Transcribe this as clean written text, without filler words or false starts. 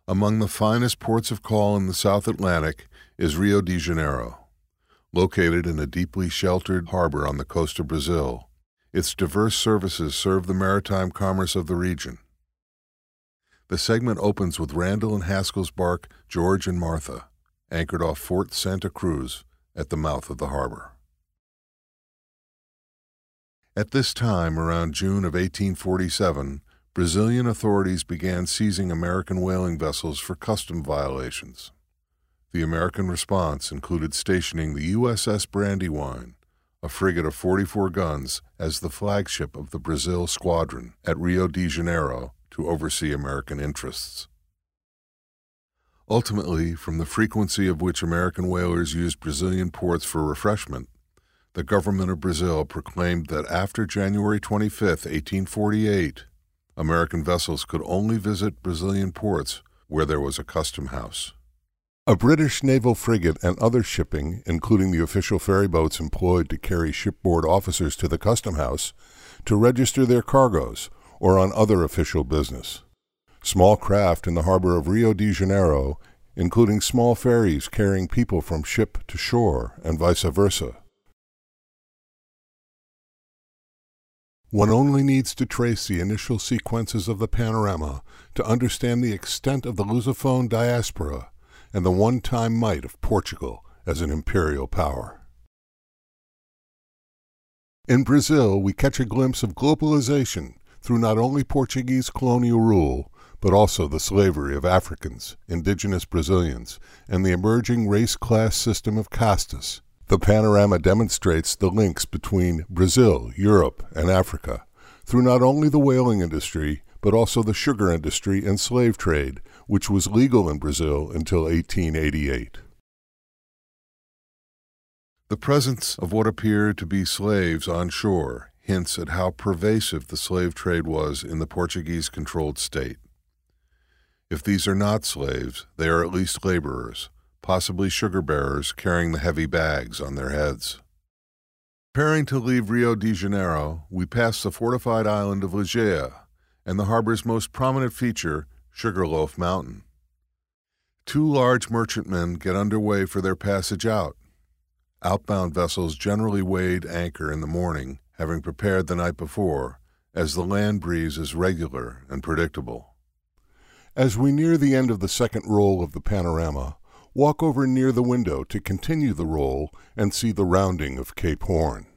Among the finest ports of call in the South Atlantic is Rio de Janeiro. Located in a deeply sheltered harbor on the coast of Brazil, its diverse services serve the maritime commerce of the region. The segment opens with Randall and Haskell's bark George and Martha, anchored off Fort Santa Cruz at the mouth of the harbor. At this time, around June of 1847, Brazilian authorities began seizing American whaling vessels for custom violations. The American response included stationing the USS Brandywine, a frigate of 44 guns, as the flagship of the Brazil Squadron at Rio de Janeiro to oversee American interests. Ultimately, from the frequency of which American whalers used Brazilian ports for refreshment, the government of Brazil proclaimed that after January 25, 1848, American vessels could only visit Brazilian ports where there was a custom house. A British naval frigate and other shipping, including the official ferryboats employed to carry shipboard officers to the custom house, to register their cargoes or on other official business. Small craft in the harbor of Rio de Janeiro, including small ferries carrying people from ship to shore and vice versa. One only needs to trace the initial sequences of the panorama to understand the extent of the Lusophone diaspora and the one-time might of Portugal as an imperial power. In Brazil, we catch a glimpse of globalization through not only Portuguese colonial rule, but also the slavery of Africans, indigenous Brazilians, and the emerging race-class system of castas. The panorama demonstrates the links between Brazil, Europe, and Africa through not only the whaling industry, but also the sugar industry and slave trade, which was legal in Brazil until 1888. The presence of what appeared to be slaves on shore hints at how pervasive the slave trade was in the Portuguese-controlled state. If these are not slaves, they are at least laborers, possibly sugar bearers carrying the heavy bags on their heads. Preparing to leave Rio de Janeiro, we pass the fortified island of Ligeia and the harbor's most prominent feature, Sugarloaf Mountain. Two large merchantmen get underway for their passage out. Outbound vessels generally weighed anchor in the morning, having prepared the night before, as the land breeze is regular and predictable. As we near the end of the second roll of the panorama, walk over near the window to continue the roll and see the rounding of Cape Horn.